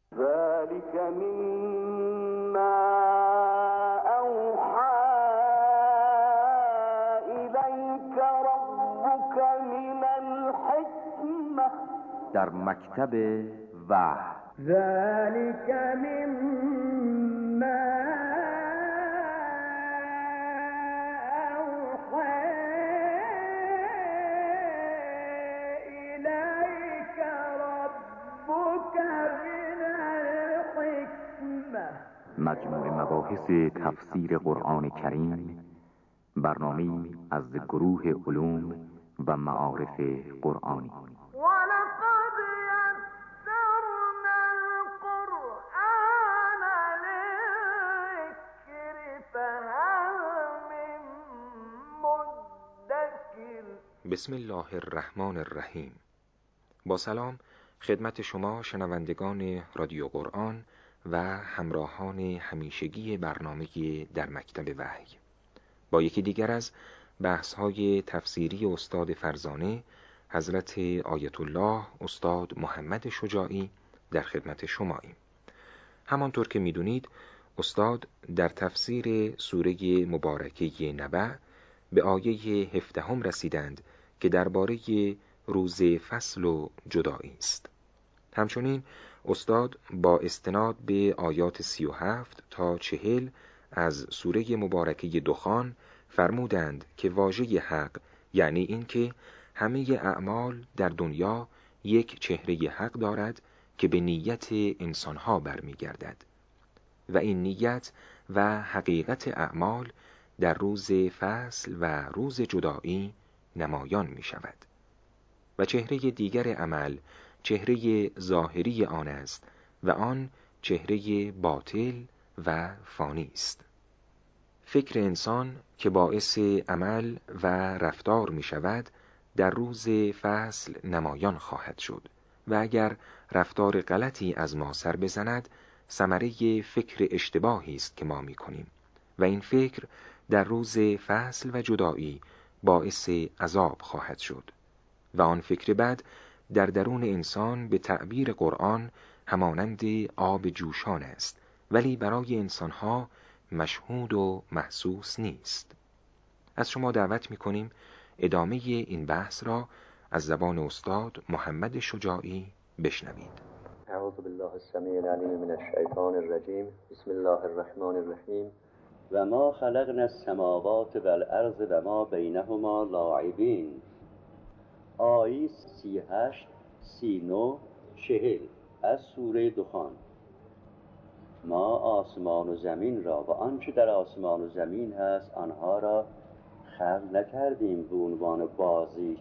ذلك مما اوحى الیک ربک من الحکمه. در مکتب وحی. ذلك مما مجموع مباحث تفسیر قرآن کریم، برنامه‌ای از گروه علوم و معارف قرآنی. ولقد یسرنا القرآن للذکر فهل من مدکر. بسم الله الرحمن الرحیم. با سلام خدمت شما شنوندگان رادیو قرآن و همراهان همیشگی برنامه در مکتب وحی. با یکی دیگر از بحث‌های تفسیری استاد فرزانه حضرت آیت الله استاد محمد شجاعی در خدمت شماییم. همانطور که می‌دونید استاد در تفسیر سوره مبارکه نبأ به آیه 17 رسیدند که درباره روز فصل و جدایی است. همچنین استاد با استناد به آیات 37 تا 40 از سوره مبارکه دخان فرمودند که واژه حق یعنی این که همه اعمال در دنیا یک چهره حق دارد که به نیت انسانها برمیگردد و این نیت و حقیقت اعمال در روز فصل و روز جدایی نمایان می شود و چهره دیگر عمل چهره ظاهری آن است و آن چهره باطل و فانی است. فکر انسان که باعث عمل و رفتار می شود در روز فصل نمایان خواهد شد و اگر رفتار غلطی از ما سر بزند ثمره فکر اشتباهی است که ما می کنیم و این فکر در روز فصل و جدایی باعث عذاب خواهد شد و آن فکر بد در درون انسان به تعبیر قرآن همانند آب جوشان است ولی برای انسانها مشهود و محسوس نیست. از شما دعوت می‌کنیم ادامه این بحث را از زبان استاد محمد شجاعی بشنوید. اعوذ بالله السمیع العلیم من الشیطان الرجیم. بسم الله الرحمن الرحیم. و ما خلقنا السماوات والارض و ما بینهما لاعبین. آیه 38 39 40 از سوره دخان. ما آسمان و زمین را و آنچه در آسمان و زمین هست آنها را خلق نکردیم به عنوان بازی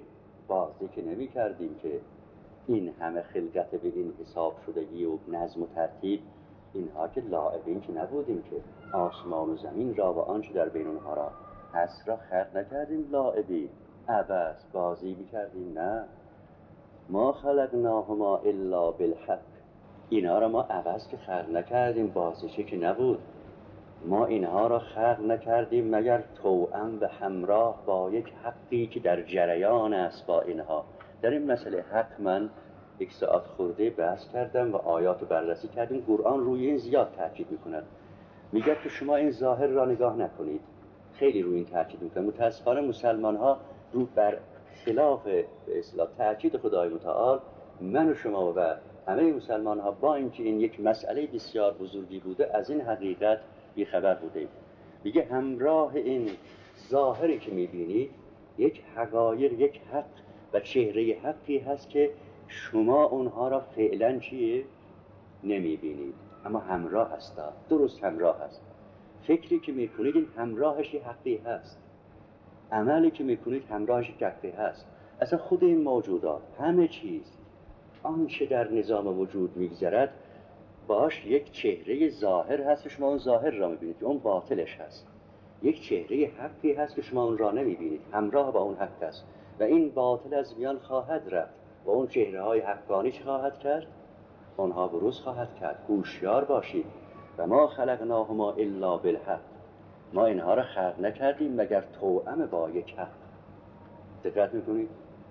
که نمی کردیم که این همه خلقت به این حساب شدگی و نظم و ترتیب اینها که لاعبین که نبودیم که آسمان و زمین را و آنچه در بین اونها را هست را خلق نکردیم لاعبی عبث بازی میکردیم. نه، ما خلقناهما الا بالحق. اینها را ما عبث که خلق نکردیم بازیچه که نبود. ما اینها را خلق نکردیم مگر توأم و همراه با یک حقی که در جریان است با اینها. در این مسئله حق من 1 ساعت خورده بحث کردم و آیات بررسی کردیم. قرآن روی این زیاد تاکید میکند، میگه که شما این ظاهر را نگاه نکنید. خیلی روی این تاکید میکنه. متاسفانه مسلمان ها رو بر خلاف به اصطلاح تاکید خدای متعال من و شما و همه مسلمان ها با اینکه این یک مسئله بسیار بزرگی بوده از این حقیقت بیخبر بوده. میگه همراه این ظاهری که میبینید یک حقایق، یک حق و چهره حقی هست که شما اونها را فعلا نمیبینید اما همراه هست. درست همراه هست. فکری که میکنید این همراهش حقی هست، عملی که میکنید همراهش حقی هست. اصلا خود این موجودات همه چیز آنچه در نظام وجود میگذرد باش یک چهره ظاهر هست که شما اون ظاهر را میبینید که اون باطلش هست. یک چهره حقی هست که شما اون را نمیبینید، همراه با اون حق هست و این باطل از میان خواهد رفت و اون چهره های حقانی چه خواهد کرد؟ اونها بروز خواهد کرد. هوشیار باشید. و ما خلقناهما الا بالحق. ما اینها را خلق نکردیم مگر توأم با یک حق. دقت میکنید؟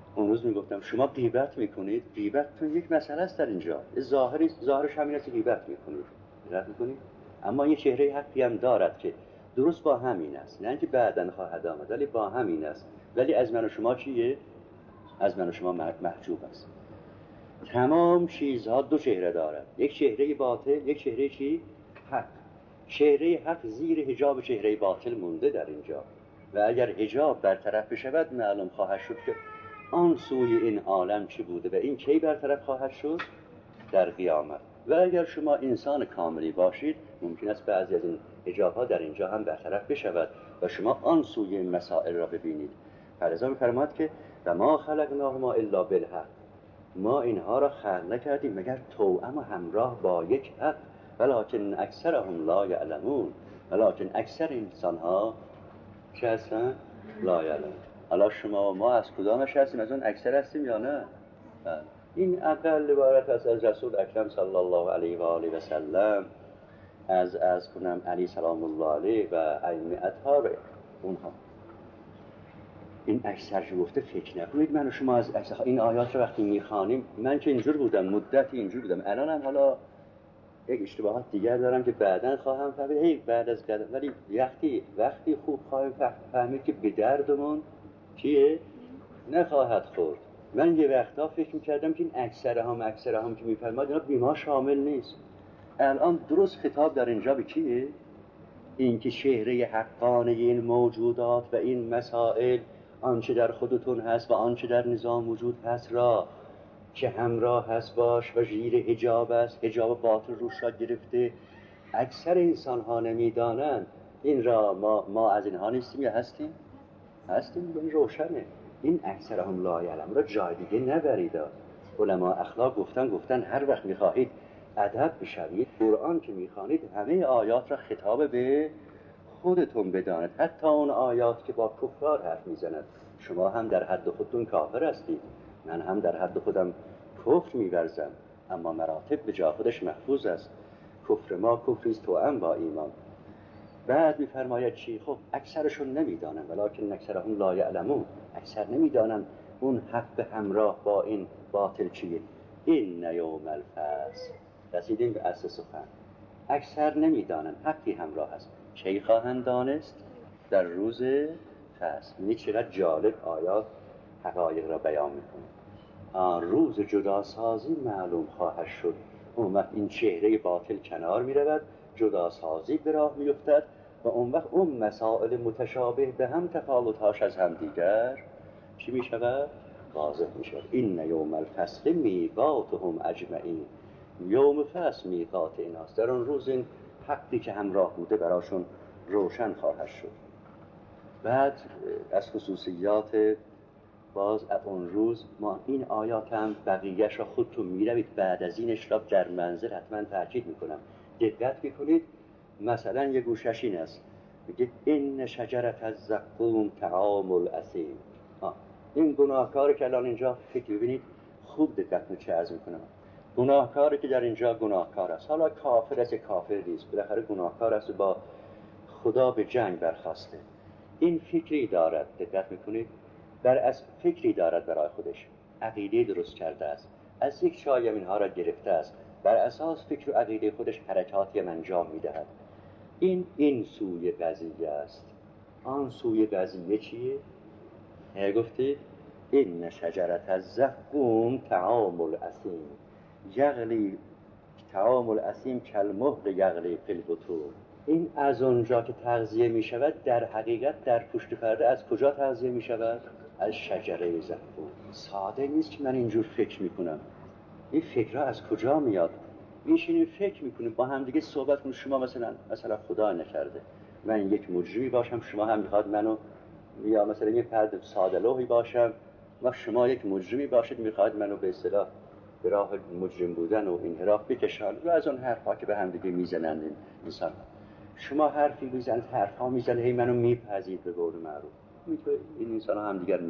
اون روز میگفتم شما غیبت میکنید، غیبتتون یک مسئله است در اینجا، ظاهرش همین است که غیبت میکنید، غیبت میکنید، اما یه چهره حقی هم دارد که درست با همین است، نه اینکه بعداً خواهد آمد، ولی با همین است، ولی از من و شما چیه؟ از من و شما محجوب است. تمام چیزها دو چهره دارد، یک چهره باطل، یک چهره چی؟ حق. چهره حق زیر حجاب چهره باطل مونده در اینجا و اگر حجاب برطرف بشود معلوم خواهد شد که آن سوی این عالم چی بوده و این کی برطرف خواهد شد؟ در قیامت. و اگر شما انسان کاملی باشید ممکن است بعضی از این حجاب ها در اینجا هم برطرف بشود و شما آن سوی این مسائل را ببینید. فلذا می‌فرماید که و ما خلقناهما الا بالحق، ما اینها را خلق نکردیم مگر توأم و همراه با یک حق، ولکن اکثرهم لا یعلمون، ولکن اکثر انسان‌ها چه هستن؟ لا یعلمون. حالا شما و ما از کدامش هستیم؟ از اون اکثر هستیم یا نه؟ این اقل عبارت است از رسول اکرم صلی الله علیه و آله و سلم، از کنم علی سلام الله علیه و ائمه اطهار اونها. این اکثر جو گفته فکر نکنید من و شما از اکثر این آیات رو وقتی میخوانیم، من که اینجور بودم، مدتی اینجور بودم، الانم حالا یک اشتباهات دیگر دارم که بعداً خواهم فهمید، بعد از قدم، ولی وقتی خوب خواهیم فهمید که به دردمون چیه؟ نخواهد خورد. من یه وقتا فکر میکردم که این اکثر هم که میفرماد اینا بیما شامل نیست. الان درست خطاب در اینجا به کیه؟ این که چهره حقانه این موجودات و این مسائل، آنچه در خودتون هست و آنچه در نظام وجود هست را که همراه هست باش و زیر حجاب است، حجاب باطل روش را گرفته، اکثر انسان ها نمیدانند این را. ما از اینها نیستیم یا هستیم؟ هستیم، این روشنه. این اکثر هم لا یعلم را جای دیگه نبرید. علما اخلاق گفتن هر وقت میخواهید ادب بشوید، قرآن که میخوانید همه آیات را خطاب به خودتون بدانید، حتی اون آیات که با کفار حرف میزند. شما هم در حد خودتون کافر هستید، من هم در حد خودم کفر میورزم، اما مراتب به جا خودش محفوظ است. کفر ما کفری است توأم با ایمان. بعد میفرماید چی؟ خب اکثرشون نمیدانن، ولکن اکثرهم لا یعلمون، اکثر نمیدانن اون حق به همراه با این باطل چیه. این یوم الفصل، رسیدیم به اصل سخن. اکثر نمیدانن حقی همراه است. کی خواهند دانست؟ در روز فصل. یعنی چقدر جالب آیات حقایق را بیان میکنه. روز جداسازی معلوم خواهد شد. اون وقت این چهره باطل کنار میرود، جداسازی به راه میفتد و اون وقت اون مسائل متشابه به هم تفاوتهاش از هم دیگر چی میشود؟ واضح میشود. این یوم الفصل میقاتهم اجمعین، یوم فصل میقات ایناست. در اون روز این حقی که همراه بوده براشون روشن خواهد شد. بعد از خصوصیات باز اون روز ما این آیات هم بقیهش را خودتون میروید بعد از اینش را در منزل حتما تاکید میکنم، دقت میکنید. مثلا یه گوشش این است، میگه این شجرت از زقوم طعام الاثیم. این گناهکاری که الان اینجا فکر ببینید خوب دقت کنید چه عرض میکنم. گناهکاری که در اینجا گناهکار است، حالا کافر است کافر نیست، بالاخره گناهکار است و با خدا به جنگ برخواسته، این فکری دارد، دقت میکنید، از فکری دارد برای خودش، عقیده درست کرده است، از یک شایم اینها را گرفته است، بر اساس فکر و عقیده خودش حرکاتی انجام میدهد. این سوی قضیه است. آن سوی قضیه چیه؟ گفتید این شجرت از زقوم طعام الاثیم یغلی، طعام الاثیم کالمهل یغلی فی البطون. این از اونجا که تغذیه می شود در حقیقت در پشت پرده از کجا تغذیه می شود؟ از شجره زقوم. ساده نیست که من اینجور فکر می کنم. این فکرها از کجا میاد؟ میشینیم فکر میکنیم با هم دیگه صحبت کنیم. شما مثلا خدا نکرده من یک مجرمی باشم، شما هم میخواد منو، یا مثلا یه فرد ساده لوحی باشم و شما یک مجرمی باشید میخواد منو به اصطلاح به راه مجرم بودن و انحراف بکشان و از اون حرفا که به هم دیگه میزنند این انسان. شما حرفی میزنید، حرفا میزنید، هی منو میپذید به قول معروف. این انسان هم دیگر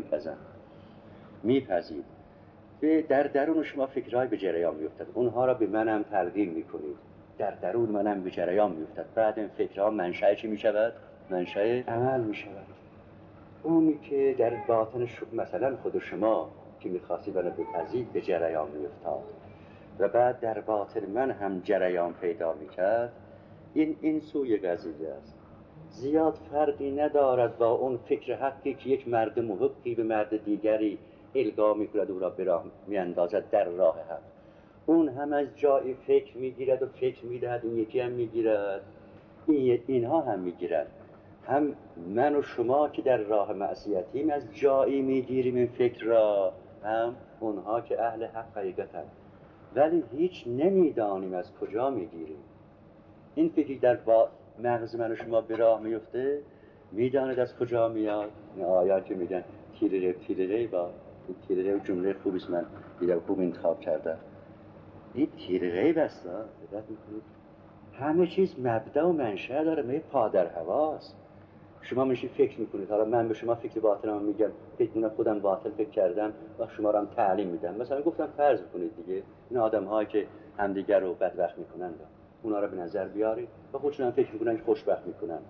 میپذید. در درون شما فکرهای به جریان میفتد، اونها را به منم تلقین میکنید، در درون منم به جریان میفتد. بعد این فکرها منشأ چی میشود؟ منشأ عمل میشود. اونی که در باطن مثلا خود شما که میخواستی منو بپذیر به جریان میفتاد و بعد در باطن من هم جریان پیدا میکرد. این سوی قضیه است. زیاد فرقی ندارد با اون فکر حقی که یک مرد محقی به مرد دیگری القا میکند او را به راه میاندازد در راه حق. اون هم از جایی فکر میگیرد و فکر میدهد، این یکی هم میگیرد، اینها هم میگیرد. هم من و شما که در راه معصیتیم از جایی میگیریم این فکر را، هم اونها که اهل حق حقیقتن، ولی هیچ نمیدانیم از کجا میگیریم. این فکری در با مغز من و شما به راه میفته، میداند از کجا میاد. این آیات که میگن تیرقه با تیرقه جمله خوبیست، من دیدم خوب انتخاب کردم. این تیرقه بسته دقت میکنید همه چیز مبدا و منشأ داره، می پادر هواست. شما میشی فکر میکنید، حالا من به شما فکر باطنم میگم، فکر میکنم خودم باطل فکر کردم و شما رو هم تعلیم میدم. مثلا گفتم فرض کنید دیگه این آدم هایی که همدیگر رو بدبخت میکنن اونا رو به نظر بیارید و خودشون هم فکر میکنن که خوشبخت میکنن.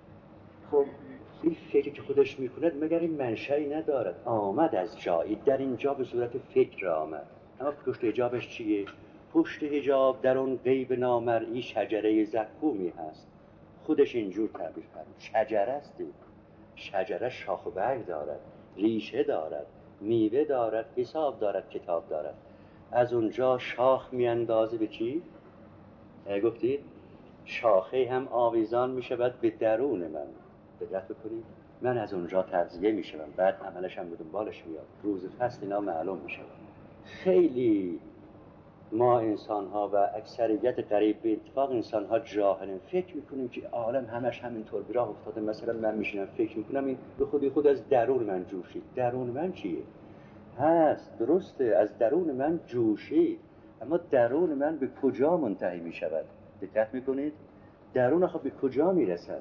خب این فکری که خودش میکند مگر این منشأی ندارد؟ آمد از جایی، در اینجا به صورت فکر آمد. اما پشت حجابش چیه؟ پشت حجاب در اون غیب نامرئی شجره زقومی هست. خودش اینجور تعبیر کرد، شجره است. شجره شاخ و برگ دارد، ریشه دارد، میوه دارد، حساب دارد، کتاب دارد. از اونجا شاخ میاندازه به چی؟ گفتید شاخه هم آویزان میشود به درون من. دقت بکنید، من از اونجا تغذیه میشم، بعد عملش هم به دنبالش میاد، روز فصل اینا معلوم میشود. خیلی ما انسان ها و اکثریت قریب به اتفاق انسان ها جاهلیم، فکر میکنیم که عالم همش همینطور به راه افتاده. مثلا من میشینم فکر میکنم این به خود از درون من جوشید. درون من چیه؟ هست، درسته، از درون من جوشید، اما درون من به کجا منتهی میشود؟ دقت میکنید درون آخه به کجا میرسد؟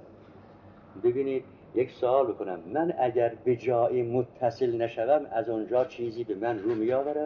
ببینید یک سوال بکنم، من اگر به جایی متصل نشوم از اونجا چیزی به من رو میآورد؟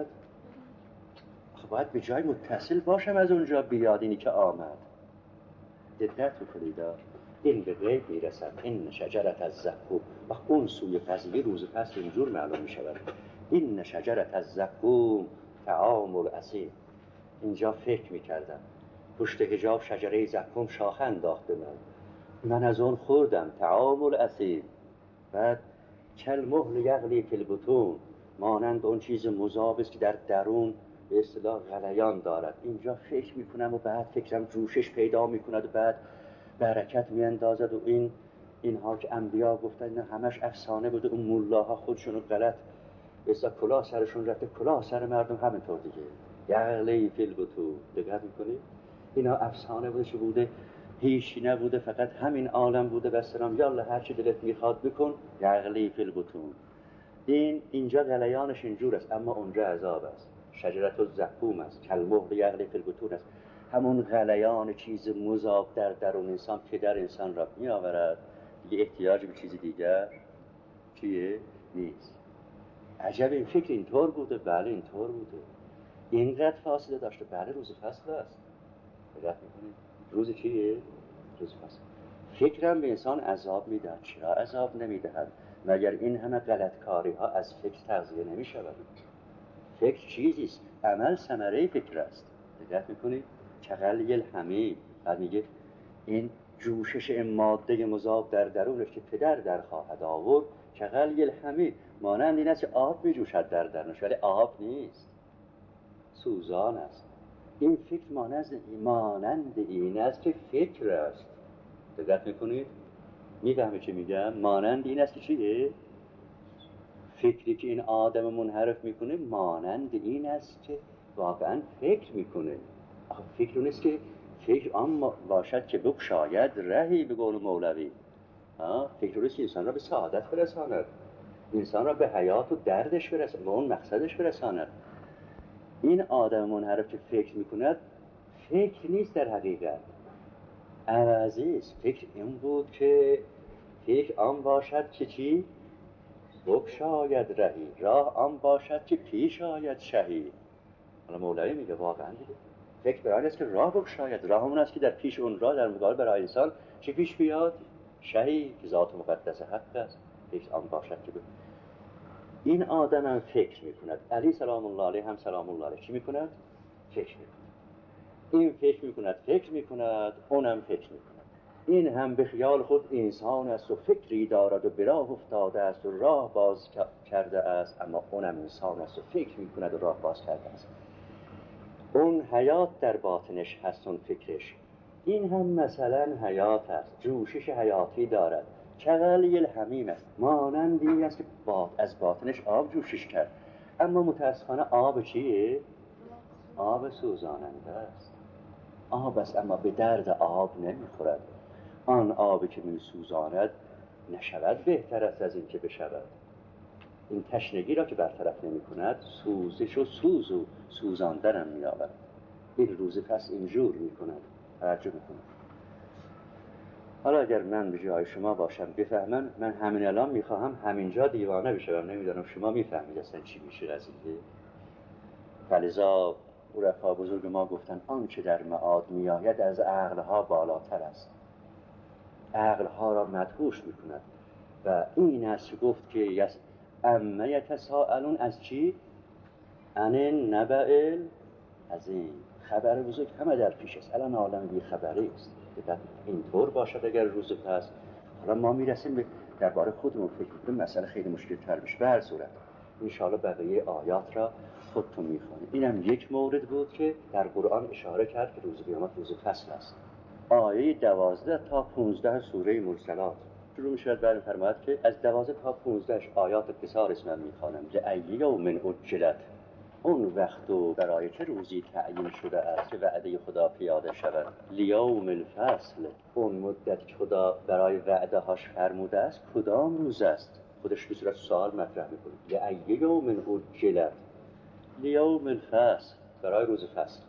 خب باید به جای متصل باشم از اونجا بیاد اینی که آمد. دقت بکنید این به غیب میرسد. این شجرت از زقوم و اون سوی قضیه روز فصل اینجور معلوم میشود. این شجرت از زقوم طعام الاثیم. اینجا فکر میکردم پشت حجاب شجره زقوم شاخه انداخته من از اون خوردم، طعام الاثیم. بعد کالمهل یغلی فی البطون، مانند اون چیز مذاب است که در درون به اصطلاح غلیان دارد. اینجا فکر میکنم و بعد فکرم جوشش پیدا میکند و بعد برکت میاندازد. و اینها که انبیا گفتن نه همش افسانه بوده، اون مولاها خودشونو غلط به اصطلاح کلاه سرشون رفته، کلاه سر مردم همینطور دیگه. یغلی فی البطون، دقت میکنید اینا افسانه بوده، چه بوده؟ هیچی نبوده، فقط همین عالم بوده و سلام، یالا هر چی دلت میخواد بکن. یغلی فی البطون. اینجا غلیانش اینجور است، اما اونجا عذاب است. شجرت الزقوم است، کالمهل یغلی فی البطون است. همون غلیان چیز مذاب در درون انسان که در انسان را میآورد، دیگه احتیاج به چیز دیگر چیه؟ نیست. عجب این فکر اینطور بوده؟ بله اینطور بوده. اینقدر فاصله داشته؟ بله روز فصل است. دقت میکنید روز چیه؟ روز فصل. فکرم به انسان عذاب میدهد. چرا عذاب نمیدهد؟ مگر این همه غلطکاری ها از فکر تغذیه نمی شود؟ فکر چیزیست، عمل ثمره فکر است. دقت میکنید کغلی الحمیم. بعد میگه این جوشش این ماده مذاب در درونش که پدر در خواهد آورد، کغلی الحمیم، مانند این است که آب میجوشد در درونش، ولی آب نیست، سوزان است. این فکر مانند این است که فکر است. دقت میکنید میفهمه چه میگم؟ مانند این است که چیه؟ فکری که این آدم منحرف میکنه مانند این است که واقعا فکر میکنه. آخه فکر نیست که فکر آن باشد که بگشاید رهی، به قول مولوی. فکر نیست که انسان را به سعادت برساند، انسان را به حیات و دردش برساند، به اون مقصدش برساند. این آدم منحرف که فکر میکند فکر نیست در حقیقت، عوضی است. فکر این بود که فکر آن باشد که چی؟ بگشاید رهی، راه آن باشد که پیش آید شهی. حالا مولوی میگه واقعا دیگه فکر برای است که راه بگشاید، راه اون است که در پیش اون راه در مقابل برای انسان چی پیش بیاد؟ شهی که ذات مقدس حق است. فکر آن باشد که این آدم هم فکر میکند. علی سلام الله علیه هم سلام الله علیه چی میکند؟ فکر میکند. این فکر میکند، اونم فکر میکند. این هم به خیال خود انسان است و فکری دارد و به راه افتاده است و راه باز کرده است، اما اونم انسان است و فکر میکند و راه باز کرده است. اون حیات در باطنش هست، اون فکرش. این هم مثلا حیات است، جوشش حیاتی دارد، کغلی الحمیم است، مانندی است که از باطنش آب جوشش کرد. اما متاسفانه آب چیه؟ آب سوزاننده است. آب است اما به درد آب نمیخورد. آن آبی که میسوزاند نشود بهتر است از این که بشود. این تشنگی را که برطرف نمی کند، سوزش و سوز و سوزاندنم می آورد. این روز پس اینجور می کند، توجه می کند. حالا اگر من به جای شما باشم بفهمم، من همین الان میخواهم همینجا دیوانه بشم. نمیدانم شما میفهمید اصلا چی میشه قضیه. فلذا عرفا بزرگ ما گفتن آنچه در معاد میآید از عقلها بالاتر است، عقلها را مدهوش میکند. و این است که گفت که اما یتساءلون از چی؟ عن النبأ العظیم. خبر بزرگ همه در پیش است، الان عالم بی خبری است. اینطور باشد اگر روز پس. حالا ما میرسیم به درباره خودمون فکر کنیم، مسئله خیلی مشکل تر بشه. به هر صورت انشاءالله بقیه آیات را خودتون میخوانید. اینم یک مورد بود که در قرآن اشاره کرد که روز قیامت روز فصل است. آیه 12 تا 15 سوره مرسلات شروع میشود. برمی فرماید که از 12 تا 15 آیات قصار اسمم میخوانم. لأی یوم اجلت، اون وقت و برای چه روزی تعیین شده است که وعده خدا پیاده شود. لیوم الفصل، اون مدت که خدا برای وعده هاش فرموده است کدام روز است؟ خودش به صورت سوال مطرح میکنه. لأی یوم اجلت، لیوم الفصل، برای روز فصل.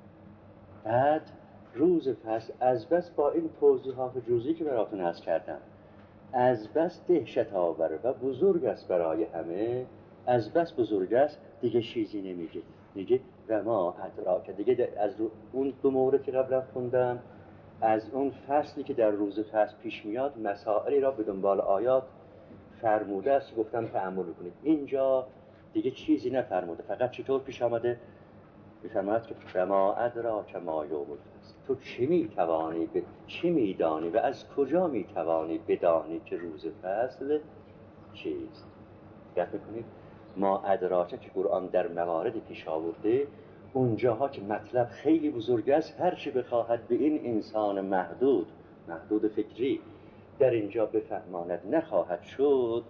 بعد روز فصل از بس با این توضیحات جزئی که براتون عرض کردم، از بس دهشت آور و بزرگ است برای همه، از بس بزرگ است دیگه چیزی نمیگه. میگه و ما ادراک. دیگه از اون دو مورد که قبلا خوندم، از اون فصلی که در روز فصل پیش میاد مسائلی را به دنبال آیات فرموده است، گفتم تأمل کنید. اینجا دیگه چیزی نفرموده، فقط چطور پیش آمده میفرماید که و ما ادراک ما یوم الفصل. تو چی میتوانی چی میدانی و از کجا میتوانی بدانی که روز فصل چیست؟ دقت میکنید؟ ما ادراک که قرآن در موارد پیش آورده، اونجاها که مطلب خیلی بزرگ است، هر چی بخواهد به این انسان محدود فکری در اینجا بفهماند نخواهد شد،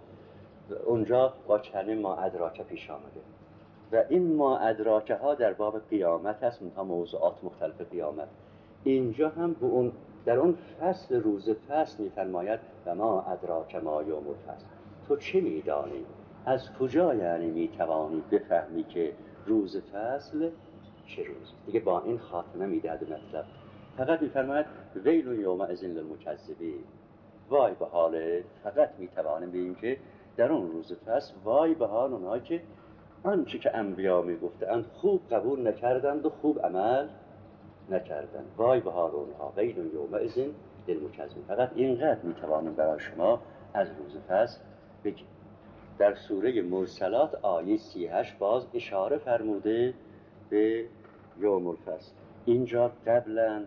اونجا با کلمه ما ادراک پیش آمده. و این ما ادراکه ها در باب قیامت هست، منتها موضوعات مختلف قیامت. اینجا هم به اون در اون فصل روز فصل میفرماید و ما ادراک ما یوم الفصل. تو چه میدانی؟ از کجا یعنی میتوانی بفهمی که روز فصل چه روزی؟ دیگه با این خاتمه میدهد مطلب. فقط میفرماید ویل یومئذ للمکذبین. وای به حال، فقط میتوانیم بگیم که در اون روز فصل وای به حال اونها که آنچه که انبیا میگفتند خوب قبول نکردند و خوب عمل نکردند. وای به حال اونها. ویل یومئذ للمکذبین. فقط اینقدر میتوانیم برای شما از روز فصل بگیم. در سوره مرسلات آیه 38 باز اشاره فرموده به یوم الفصل. اینجا قبلا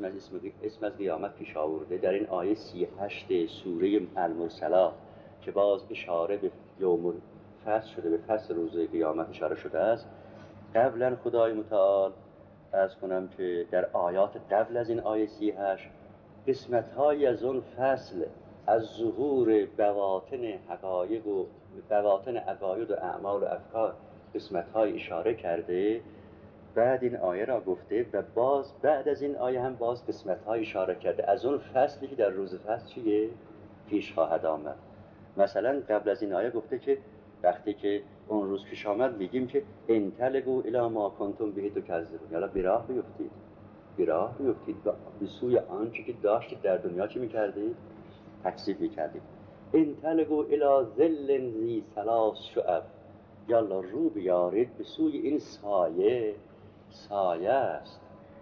اسم از قیامت پیش آورده در این آیه 38 سوره المرسلات که باز اشاره به یوم الفصل شده، به فصل روز قیامت اشاره شده است. قبلا خدای متعال عرض کنم که در آیات قبل از این آیه 38 قسمت‌هایی از اون فصل از ظهور بواطن حقایق و بواطن عقاید و اعمال و افکار قسمت‌های اشاره کرده. بعد این آیه را گفته و باز بعد از این آیه هم باز قسمت‌های اشاره کرده از اون فصلی که در روز فصل چیه؟ پیش خواهد آمد. مثلا قبل از این آیه گفته که وقتی که اون روز پیش آمد میگیم که انطلقوا الی ما کنتم به تکذبون. یالا براه بیفتید به سوی آنچه که داشتید در دنیا چی میکردید؟ تکذیب میکردید. انطلقوا الی ظل ذی ثلاث شعب. یالا رو بیارید به سوی این سایه است.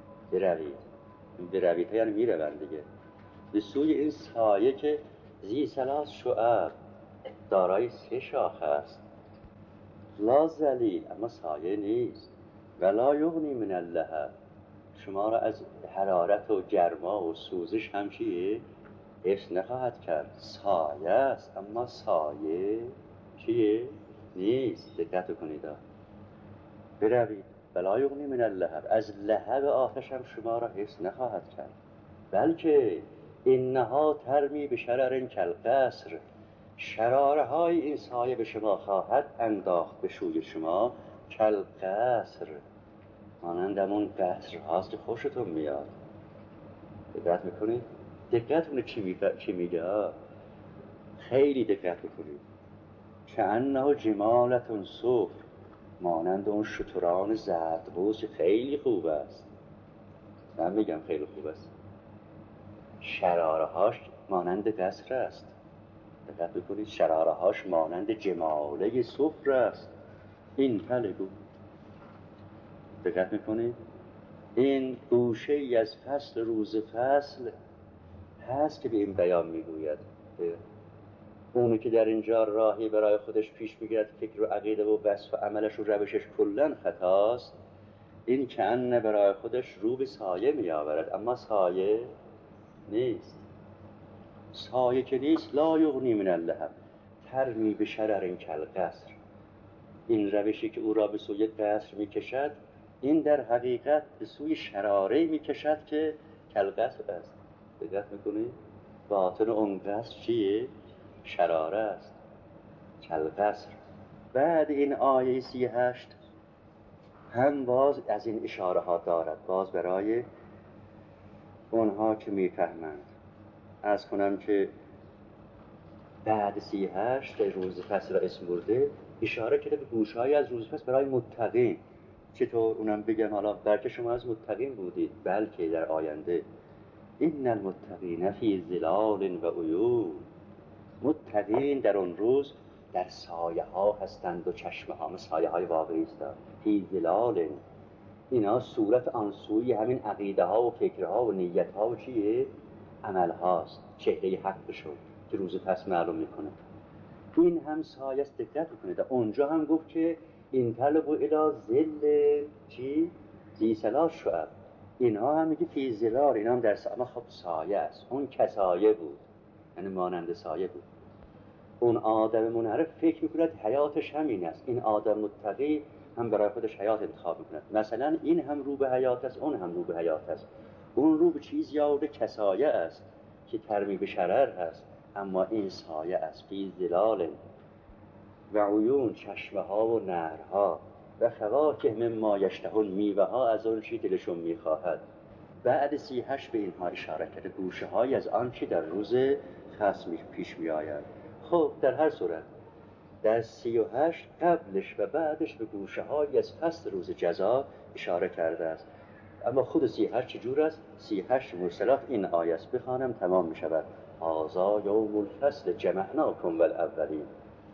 بروید یعنی میروند دیگه. به سوی این سایه که ذی ثلاث شعب، دارای 3 شاخه است. لا ذلیل، اما سایه نیست. ولا یغنی من اللهب، شما را از حرارت و گرما و سوزش هم چیه؟ حفظ نخواهد کرد. سایه است اما سایه چیه؟ نیست. دقت کنید، بروید. ولا یغنی من اللهب، از لهب آتش هم شما را حفظ نخواهد کرد. بلکه اینها ترمی به شرر کالقصر، شراره های این سایه به شما خواهد انداخت به سوی شما. کالقصر، مانند همون قصر هاست که خوشتون میاد. دقت میکنید؟ دقت کنید چی میگه. خیلی دقت بکنید. کأنه جمالتون صفر، مانند اون شتران زردپوست که خیلی خوب است. من میگم خیلی خوب است. شراره هاش مانند قصر است. دقت بکنید، شراره هاش مانند جماله صفر است. این بگو. دقت میکنید؟ این گوشه ای از فصل روز فصل هست که به این بیان میگوید که اونی که در اینجا راهی برای خودش پیش میگیرد، فکر و عقیده و وصف و عملش و روشش کلن خطاست، این کأن برای خودش رو به سایه میآورد، اما سایه نیست. سایه که نیست. لا یغنی من اللهب، ترمی به شرر کالقصر، این روشی که او را به سوی قصر میکشد، این در حقیقت به سوی شراره میکشد که کالقصر است. دقت میکنید؟ باطن اون قصر چیه؟ شراره است، کالقصر. بعد این آیه 38 هم باز از این اشاره ها دارد، باز برای اونها که میفهمند. از کنم که بعد 38 روز فصل را اسم برده، اشاره کرده به گوشه‌ای از روز فصل برای متقین. چطور اونم بگم؟ حالا بلکه شما از متقین بودید، بلکه در آینده این المتقین فی ظلال و عیون، متقین در اون روز در سایه ها هستند و چشمه ها، سایه های واقعی است. فی ظلال، اینا صورت آنسوی همین عقیده ها و فکرها و نیت ها و چیه؟ عمل هاست، چهره حقشون که روز پس معلوم میکنه. این هم سایه است. دقت کنید، اونجا هم گفت که این طلب و الی ظل چی؟ زی ثلاث شعب. اینها هم میگه فی ظلال، اینا هم در سایه. اما خب سایه است، اون کسایه بود، یعنی مانند سایه بود. اون آدم منحرف فکر میکند حیاتش همین است. این آدم متقی هم برای خودش حیات انتخاب میکند. مثلا این هم رو به حیات است، اون هم رو به حیات است. اون رو به چیز یاد کسایه است که ترمی به شرر هست، اما این سایه است. فی ظلال و عیون، چشمه ها و نهرها و فواکه مما یشتهون، میوه ها از اون چی دلشون میخواهد. بعد 38 به اینها اشاره کرده، گوشه های از آن چی در روز خصم پیش می آید. خب در هر صورت در 38 قبلش و بعدش به گوشه های از فصل روز جزا اشاره کرده است. اما خود 38 چجور است؟ 38 مرسلات این آیه است، بخوانم تمام می شود. هذا یوم الفصل جمعناکم والاولین.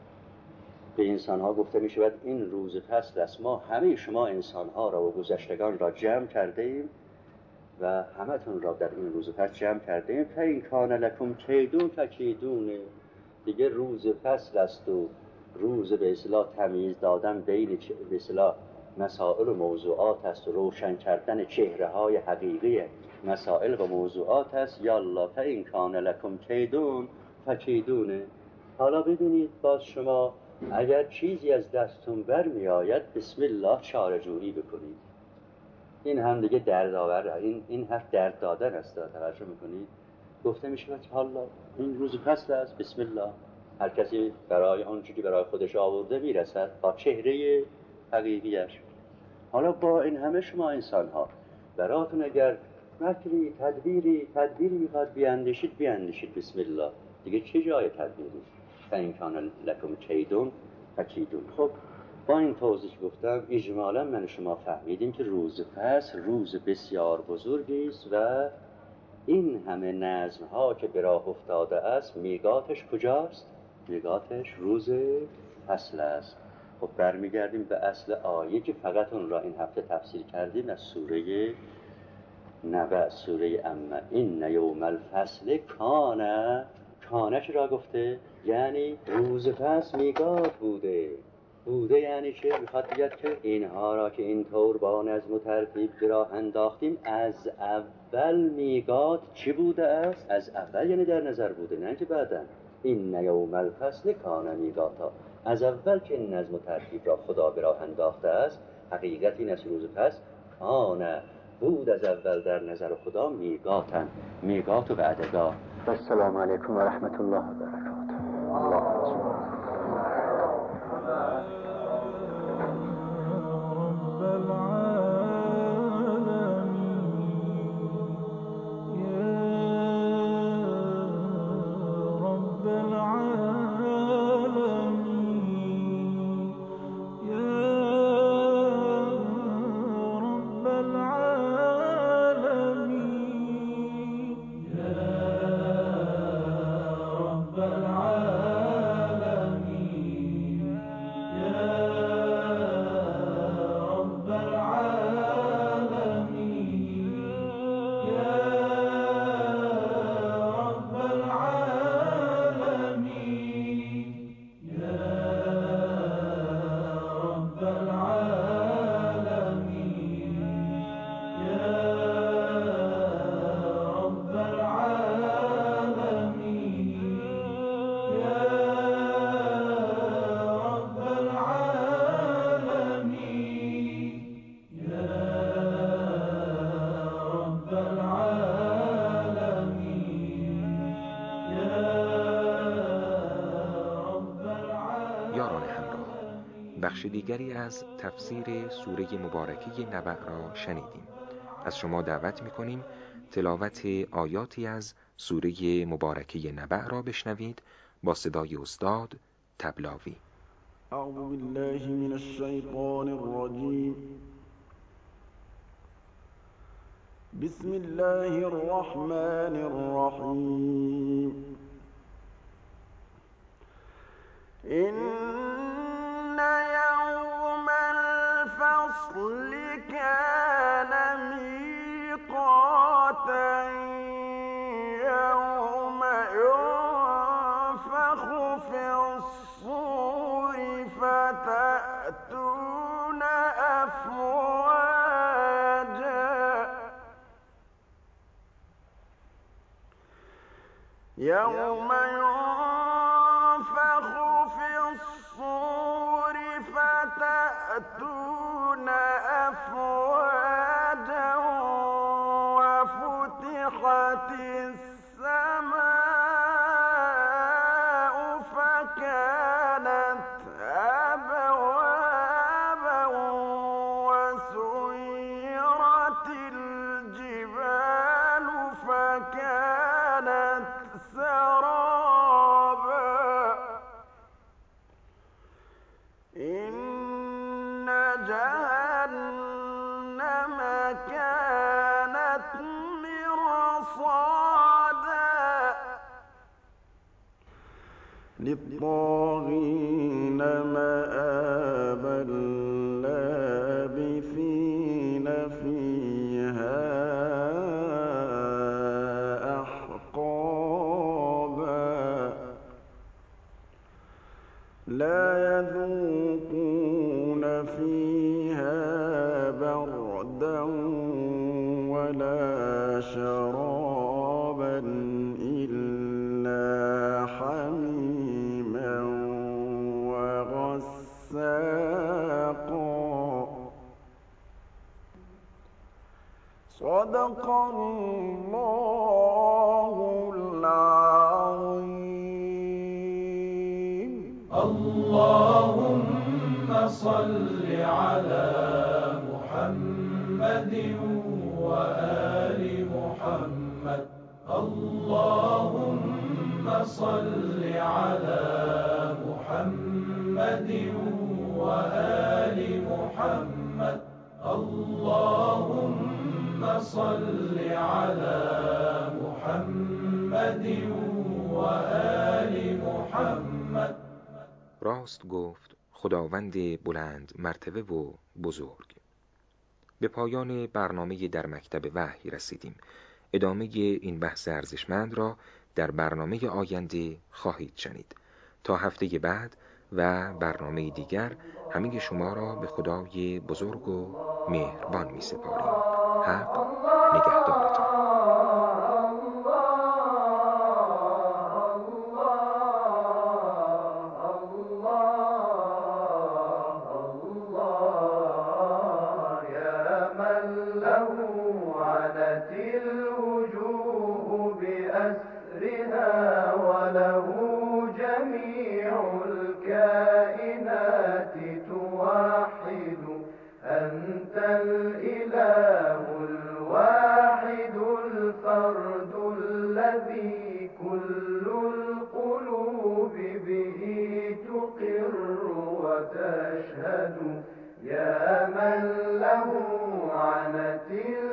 به انسان ها گفته می شود این روز فصل است، ما همه شما انسان ها را و گذشتگان را جمع کرده ایم و همتون را در این روز فصل جمع کرده ایم. فإن کان لکم کیدون فکیدون. دیگه روز فصل است و روز به اصطلاح تمیز دادن بین به اصطلاح مسائل و موضوعات است و روشن کردن چهره های حقیقی مسائل و موضوعات است. یالا فإن کان لکم کیدون فکیدون. حالا ببینید، باز شما اگر چیزی از دستتون برمی آید، بسم الله چاره‌جویی بکنید. این هم دیگه درد آور، این حرف درد دادن است. توجه میکنید؟ گفته میشه حالا این روز فصل است، بسم الله، هر کسی برای آنچه که برای خودش آورده میرسد با چهره حقیقیش. حالا با این همه شما انسان ها براتون اگر مکری تدبیری میخواد بیاندیشید بسم الله. دیگه چه جای تدبیری؟ فإن کان لکم کیدون فکیدون. خب با این توضیح گفتم اجمالا من شما فهمیدیم که روز فصل روز بسیار بزرگی است و این همه نظم ها که به راه افتاده است، میقاتش کجاست؟ میقاتش روز فصل است. خب برمیگردیم به اصل آیه که فقط اون را این هفته تفسیر کردیم، از سوره نبأ، سوره امه. این یوم الفصل کانه چرا گفته؟ یعنی روز فصل میقات بوده. بوده یعنی چه؟ میخواد بگید که اینها را که اینطور با نظم و ترتیب به راه انداختیم، از اول میقات چی بوده است؟ از اول یعنی در نظر بوده، نه که بعداً. این یوم الفصل کان میقاتا، از اول که این نظم و ترتیب را خدا به راه انداخته است، حقیقت این است روز پس کان بود از اول در نظر خدا میقاتن، میقات و وعدگاه. السلام علیکم و رحمت الله و برکاته. بخش دیگری از تفسیر سوره مبارکه نبأ را شنیدیم. از شما دعوت می‌کنیم تلاوت آیاتی از سوره مبارکه نبأ را بشنوید با صدای استاد طبلاوی. اعوذ بالله من الشیطان الرجیم. بسم الله الرحمن الرحیم. يوم الفصل كان ميقاتا يوم ينفخ في الصور فتأتون أفواجا يوم ينفخ في الصور فتأتون أفواجا وفتحت السماء فكانت أبوابا وسيرت الجبال فكانت سرابا إن جهنم كانت مرصادا للطاغين مآبا لابثين فيها أحقابا لا يذوقون فيها بردا ولا شرابا إلا حميما وغساقا. صدق الله العظيم. اللهم صل على محمد وآل محمد. اللهم صل على محمد وآل محمد. اللهم صل على محمد وآل محمد. راست گفت خداوند بلند مرتبه و بزرگ. به پایان برنامه در مکتب وحی رسیدیم. ادامه این بحث ارزشمند را در برنامه آینده خواهید شنید. تا هفته بعد و برنامه دیگر همه شما را به خدای بزرگ و مهربان می سپاریم. حق نگهدارتان. وله جميع الكائنات توحد أنت الإله الواحد الفرد الذي كل القلوب به تقر وتشهد يا من له عنت